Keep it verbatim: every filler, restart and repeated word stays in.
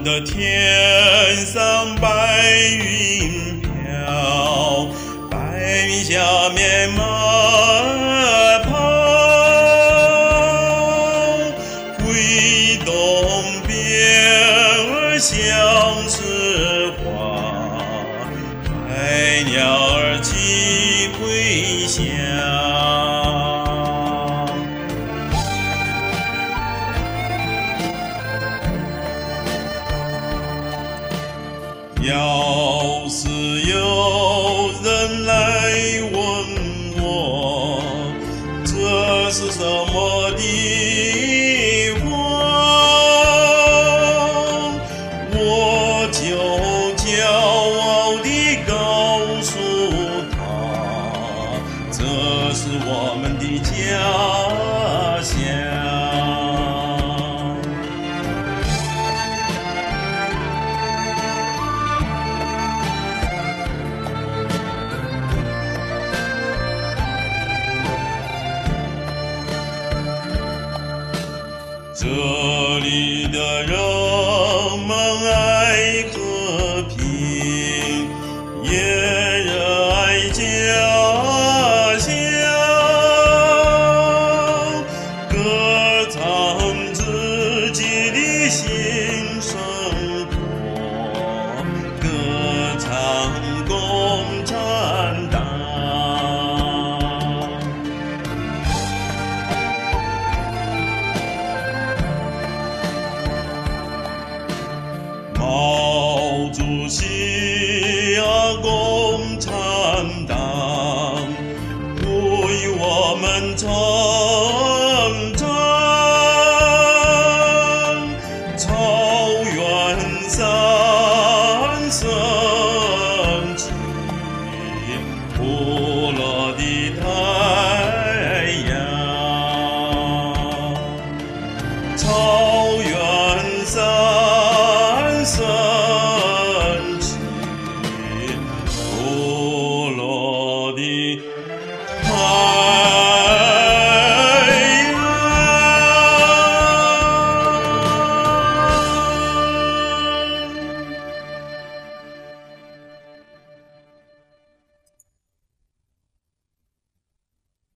的天上白云飘，白云下面马儿跑，挥动鞭儿像是花，百鸟儿齐归乡。要是有人来问我，这是什么地方，我就骄傲地告诉他，这是我们的家乡。这里的人们爱和平，也热爱家乡，歌唱自己的新生活，歌唱共产党。毛主席